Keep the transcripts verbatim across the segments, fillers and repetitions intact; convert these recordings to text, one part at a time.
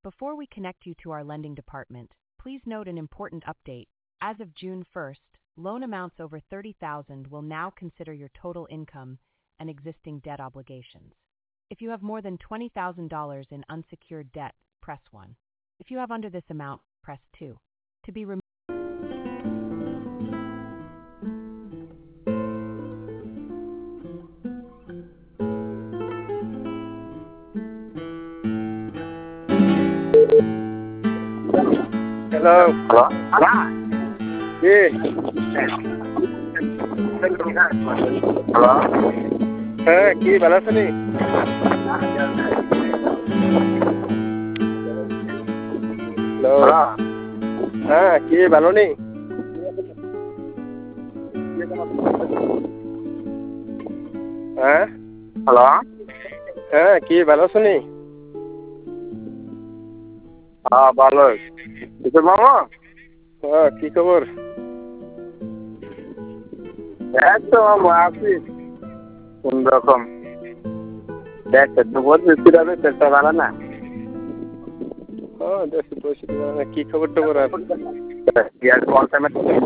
Before we connect you to our lending department, please note an important update. As of June first, loan amounts over thirty thousand dollars will now consider your total income and existing debt obligations. If you have more than twenty thousand dollars in unsecured debt, press one. If you have under this amount, press two. To be removed. Hello. Hello? Yeah. Hello? হ্যাঁ কি ভালো আছেন? Hello. Hello? হ্যাঁ কি ভালো নেই? হ্যাঁ Hello? হ্যাঁ কি ভালো আছেন? হ্যাঁ ভালো। কিছু মামা? হ্যাঁ কি খবর? এই তো আছি কোন রকম। দেখতে তো বলছি যাবে চেষ্টা ভালো না। হ্যাঁ দেশে বসে কি খবর টবর আর? ইয়ার অল টাইম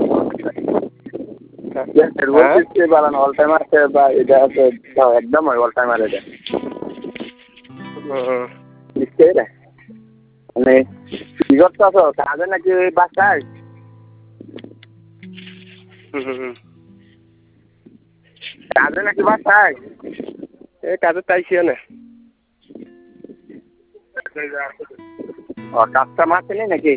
আছে ভালো অল টাইম আছে বা এটা আছে একদম অল টাইম আর এটা। হুম নিশ্চয়ই রে। মানে কি করতেছ? কাজে নাকি বাসায়? হুম কাজে নাকি বাসায়? এই কাজে চাইছি না। ও কাস্টমার আছে নাকি?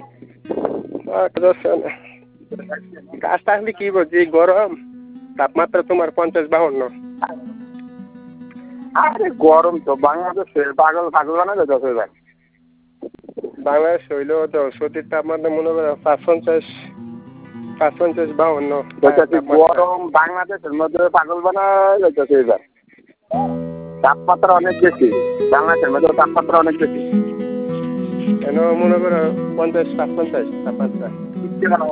কাজ থাকলে কি বলছি গরম তাপমাত্রা তোমার পঞ্চাশ বাহান্ন। আরে গরম তো বাংলাদেশে পাগল পাগল বানাবে দশ হাজার। বাংলাদেশ হইল সতীর তাপমাত্রা মনে করো পাঁচ পঞ্চাশ পাঁচ পঞ্চাশ বাহান্ন। গরম বাংলাদেশের মধ্যে পাগল বানায় যাইতেছে এবার। তাপমাত্রা অনেক বেশি বাংলাদেশের মধ্যে তাপমাত্রা অনেক বেশি। কেন মনে করো পঞ্চাশ পাঁচ পঞ্চাশ তাপমাত্রা।